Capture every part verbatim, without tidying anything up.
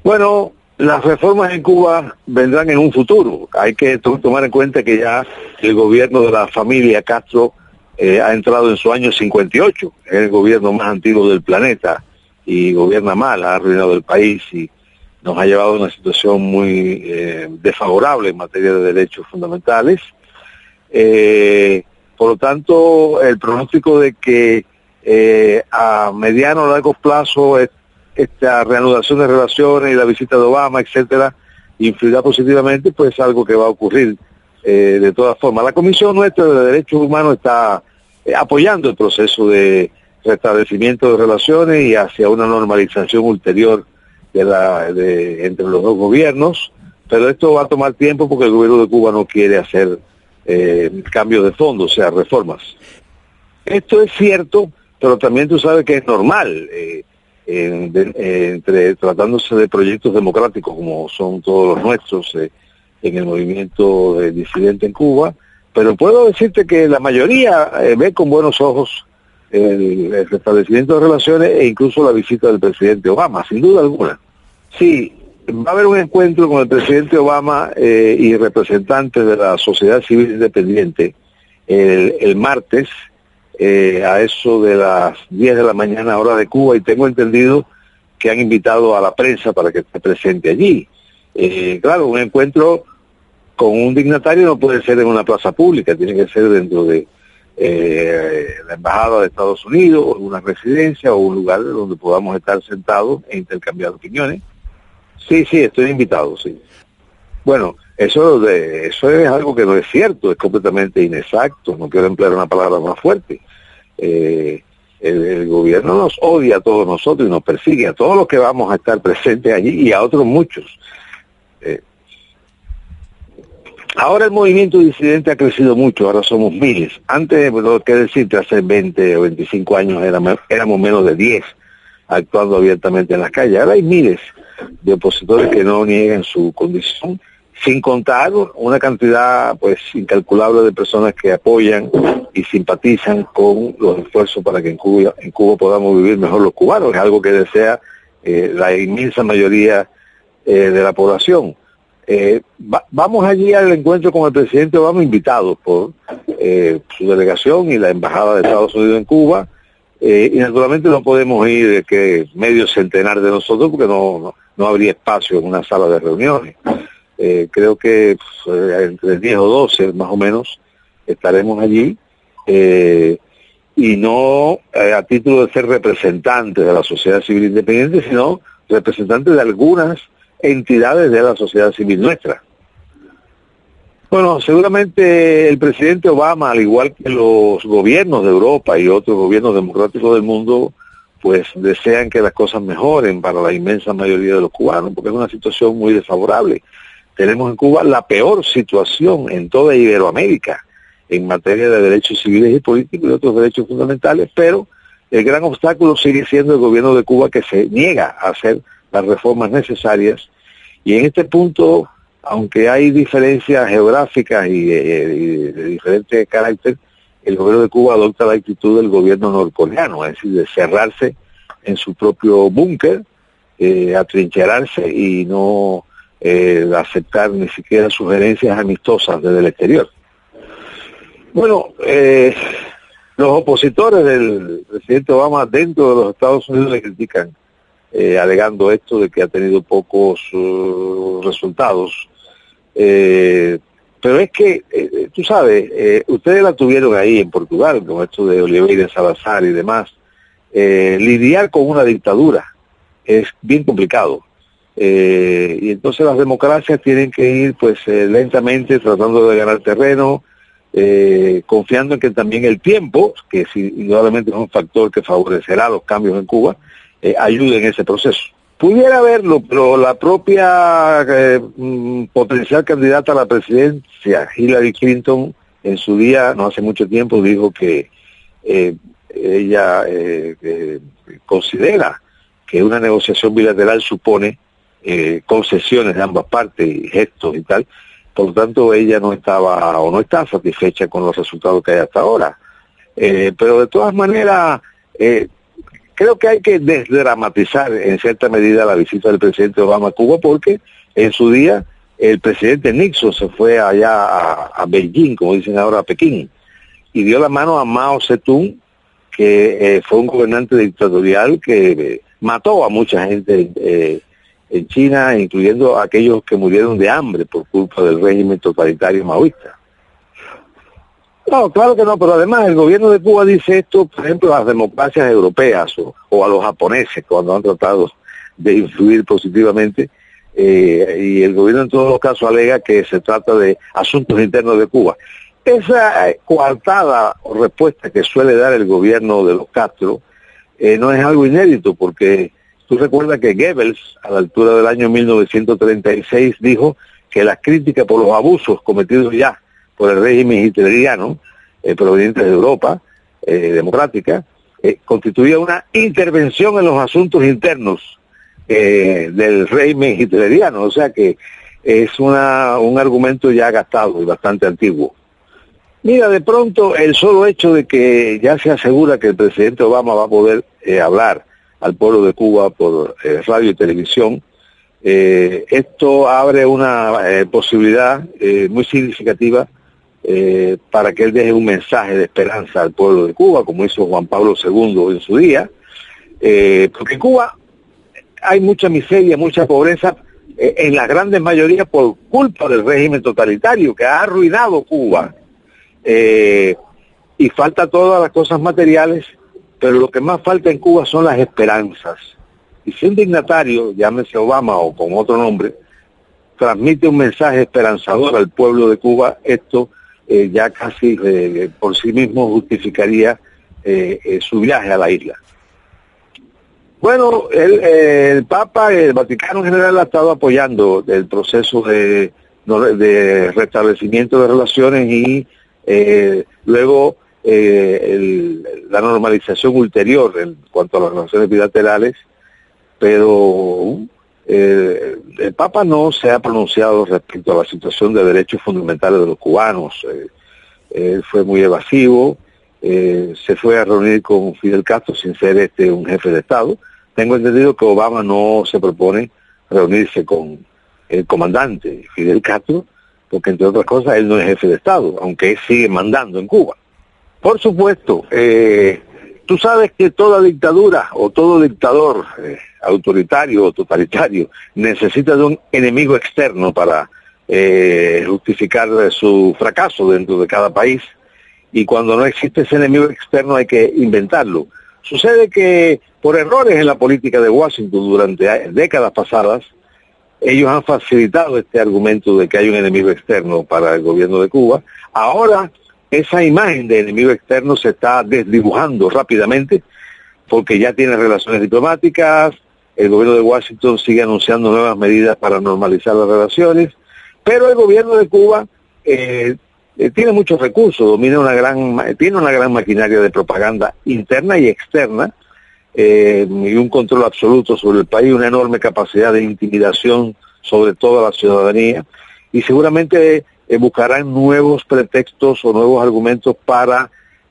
Bueno, las reformas en Cuba vendrán en un futuro. Hay que to- tomar en cuenta que ya el gobierno de la familia Castro eh, ha entrado en su año cincuenta y ocho, es el gobierno más antiguo del planeta y gobierna mal, ha arruinado el país y nos ha llevado a una situación muy eh, desfavorable en materia de derechos fundamentales. Eh, por lo tanto, el pronóstico de que eh, a mediano o largo plazo es, esta reanudación de relaciones y la visita de Obama, etcétera, influirá positivamente, pues es algo que va a ocurrir eh, de todas formas. La Comisión nuestra de Derechos Humanos está eh, apoyando el proceso de restablecimiento de relaciones y hacia una normalización ulterior de la de, entre los dos gobiernos, pero esto va a tomar tiempo porque el gobierno de Cuba no quiere hacer eh, cambios de fondo, o sea, reformas. Esto es cierto, pero también tú sabes que es normal, eh, en, de, eh, entre tratándose de proyectos democráticos como son todos los nuestros eh, en el movimiento de disidente en Cuba, pero puedo decirte que la mayoría eh, ve con buenos ojos el, el restablecimiento de relaciones e incluso la visita del presidente Obama, sin duda alguna. Sí, va a haber un encuentro con el presidente Obama eh, y representantes de la sociedad civil independiente el, el martes, Eh, a eso de las diez de la mañana hora de Cuba, y tengo entendido que han invitado a la prensa para que esté presente allí. Eh, claro, un encuentro con un dignatario no puede ser en una plaza pública, tiene que ser dentro de eh, la embajada de Estados Unidos, o una residencia, o un lugar donde podamos estar sentados e intercambiar opiniones. Sí, sí, estoy invitado, sí. Bueno, eso de, eso es algo que no es cierto, es completamente inexacto, no quiero emplear una palabra más fuerte. Eh, el, el gobierno nos odia a todos nosotros y nos persigue a todos los que vamos a estar presentes allí y a otros muchos. Eh, ahora el movimiento disidente ha crecido mucho, ahora somos miles. Antes, bueno, qué decirte, hace veinte o veinticinco años éramos, éramos menos de diez actuando abiertamente en las calles. Ahora hay miles de opositores que no niegan su condición, sin contar una cantidad pues incalculable de personas que apoyan y simpatizan con los esfuerzos para que en Cuba, en Cuba podamos vivir mejor los cubanos, es algo que desea eh, la inmensa mayoría eh, de la población. Eh, va, vamos allí al encuentro con el presidente Obama, invitados por eh, su delegación y la embajada de Estados Unidos en Cuba, eh, y naturalmente no podemos ir de que medio centenar de nosotros porque no, no, no habría espacio en una sala de reuniones. Eh, creo que pues, entre diez o doce más o menos estaremos allí, eh, y no eh, a título de ser representantes de la sociedad civil independiente, sino representantes de algunas entidades de la sociedad civil nuestra. Bueno, seguramente el presidente Obama, al igual que los gobiernos de Europa y otros gobiernos democráticos del mundo, pues desean que las cosas mejoren para la inmensa mayoría de los cubanos, porque es una situación muy desfavorable. Tenemos en Cuba la peor situación en toda Iberoamérica en materia de derechos civiles y políticos y otros derechos fundamentales, pero el gran obstáculo sigue siendo el gobierno de Cuba, que se niega a hacer las reformas necesarias, y en este punto, aunque hay diferencias geográficas y de, de, de diferente carácter, el gobierno de Cuba adopta la actitud del gobierno norcoreano, es decir, de cerrarse en su propio búnker, eh, atrincherarse y no Eh, aceptar ni siquiera sugerencias amistosas desde el exterior. Bueno, eh, los opositores del presidente Obama dentro de los Estados Unidos le critican, eh, alegando esto de que ha tenido pocos uh, resultados. Eh, pero es que, eh, tú sabes, eh, ustedes la tuvieron ahí en Portugal, con esto de Oliveira Salazar y demás. Eh, lidiar con una dictadura es bien complicado. Eh, y entonces las democracias tienen que ir pues eh, lentamente tratando de ganar terreno, eh, confiando en que también el tiempo, que es, indudablemente es un factor que favorecerá los cambios en Cuba, eh, ayude en ese proceso. Pudiera haberlo, pero la propia eh, potencial candidata a la presidencia, Hillary Clinton, en su día, no hace mucho tiempo, dijo que eh, ella eh, eh, considera que una negociación bilateral supone Eh, concesiones de ambas partes y gestos y tal, por lo tanto ella no estaba o no está satisfecha con los resultados que hay hasta ahora, eh, pero de todas maneras eh, creo que hay que desdramatizar en cierta medida la visita del presidente Obama a Cuba, porque en su día el presidente Nixon se fue allá a, a Beijing, como dicen ahora, a Pekín, y dio la mano a Mao Zedong, que eh, fue un gobernante dictatorial que eh, mató a mucha gente eh, en China, incluyendo a aquellos que murieron de hambre por culpa del régimen totalitario maoísta. No, claro que no, pero además el gobierno de Cuba dice esto, por ejemplo, a las democracias europeas o, o a los japoneses cuando han tratado de influir positivamente, eh, y el gobierno en todos los casos alega que se trata de asuntos internos de Cuba. Esa eh, coartada o respuesta que suele dar el gobierno de los Castro eh, no es algo inédito, porque tú recuerdas que Goebbels, a la altura del año mil novecientos treinta y seis, dijo que las críticas por los abusos cometidos ya por el régimen hitleriano, eh, proveniente de Europa eh, democrática, eh, constituía una intervención en los asuntos internos eh, del régimen hitleriano, o sea que es una, un argumento ya gastado y bastante antiguo. Mira, de pronto el solo hecho de que ya se asegura que el presidente Obama va a poder eh, hablar al pueblo de Cuba por eh, radio y televisión, eh, esto abre una eh, posibilidad eh, muy significativa Eh, para que él deje un mensaje de esperanza al pueblo de Cuba, como hizo Juan Pablo segundo en su día, eh, porque en Cuba hay mucha miseria, mucha pobreza, eh, en la grandes mayoría por culpa del régimen totalitario que ha arruinado Cuba, eh, y falta todas las cosas materiales, pero lo que más falta en Cuba son las esperanzas. Y si un dignatario, llámese Obama o con otro nombre, transmite un mensaje esperanzador al pueblo de Cuba, esto Eh, ya casi eh, por sí mismo justificaría eh, eh, su viaje a la isla. Bueno, el, eh, el Papa, el Vaticano en general ha estado apoyando el proceso de, de restablecimiento de relaciones y eh, luego eh, el, la normalización ulterior en cuanto a las relaciones bilaterales, pero Eh, el Papa no se ha pronunciado respecto a la situación de derechos fundamentales de los cubanos. Eh, él fue muy evasivo, eh, se fue a reunir con Fidel Castro sin ser este un jefe de Estado. Tengo entendido que Obama no se propone reunirse con el comandante Fidel Castro, porque entre otras cosas él no es jefe de Estado, aunque él sigue mandando en Cuba. Por supuesto, eh, tú sabes que toda dictadura o todo dictador eh, autoritario o totalitario necesita de un enemigo externo para eh, justificar su fracaso dentro de cada país, y cuando no existe ese enemigo externo hay que inventarlo. Sucede que por errores en la política de Washington durante décadas pasadas, ellos han facilitado este argumento de que hay un enemigo externo para el gobierno de Cuba. Ahora esa imagen de enemigo externo se está desdibujando rápidamente, porque ya tiene relaciones diplomáticas, el gobierno de Washington sigue anunciando nuevas medidas para normalizar las relaciones, pero el gobierno de Cuba eh, eh, tiene muchos recursos, domina una gran, tiene una gran maquinaria de propaganda interna y externa, eh, y un control absoluto sobre el país, una enorme capacidad de intimidación sobre toda la ciudadanía, y seguramente eh, buscarán nuevos pretextos o nuevos argumentos para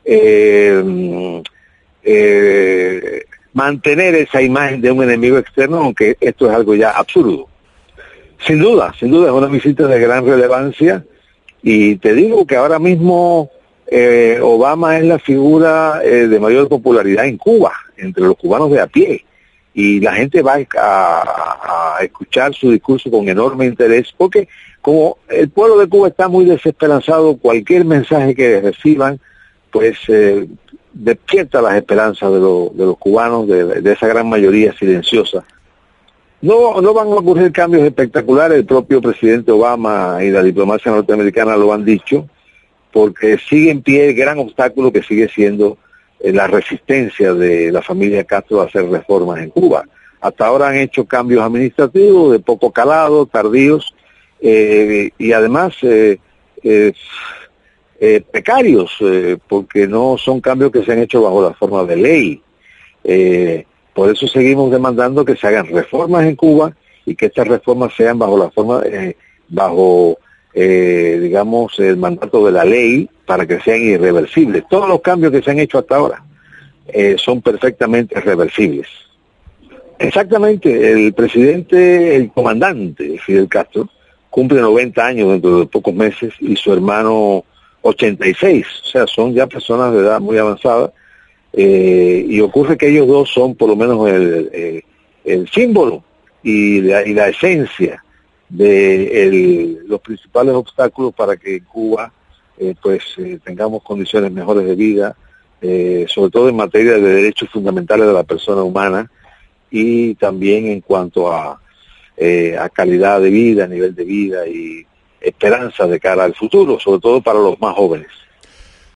eh, eh, mantener esa imagen de un enemigo externo, aunque esto es algo ya absurdo. Sin duda, sin duda es una visita de gran relevancia, y te digo que ahora mismo eh, Obama es la figura eh, de mayor popularidad en Cuba, entre los cubanos de a pie, y la gente va a, a escuchar su discurso con enorme interés, porque como el pueblo de Cuba está muy desesperanzado, cualquier mensaje que reciban, pues eh, despierta las esperanzas de, lo, de los cubanos, de, de esa gran mayoría silenciosa. No, no van a ocurrir cambios espectaculares, el propio presidente Obama y la diplomacia norteamericana lo han dicho, porque sigue en pie el gran obstáculo que sigue siendo eh, la resistencia de la familia Castro a hacer reformas en Cuba. Hasta ahora han hecho cambios administrativos de poco calado, tardíos, eh, y además eh, eh, eh, precarios, eh, porque no son cambios que se han hecho bajo la forma de ley. Eh, por eso seguimos demandando que se hagan reformas en Cuba, y que estas reformas sean bajo la forma, eh, bajo, eh, digamos, el mandato de la ley, para que sean irreversibles. Todos los cambios que se han hecho hasta ahora eh, son perfectamente reversibles. Exactamente, el presidente, el comandante Fidel Castro, cumple noventa años dentro de pocos meses y su hermano ochenta y seis, o sea, son ya personas de edad muy avanzada, eh, y ocurre que ellos dos son por lo menos el, el, el símbolo y la, y la esencia de el, los principales obstáculos para que en Cuba eh, pues eh, tengamos condiciones mejores de vida, eh, sobre todo en materia de derechos fundamentales de la persona humana y también en cuanto a, eh, a calidad de vida, nivel de vida y esperanza de cara al futuro, sobre todo para los más jóvenes.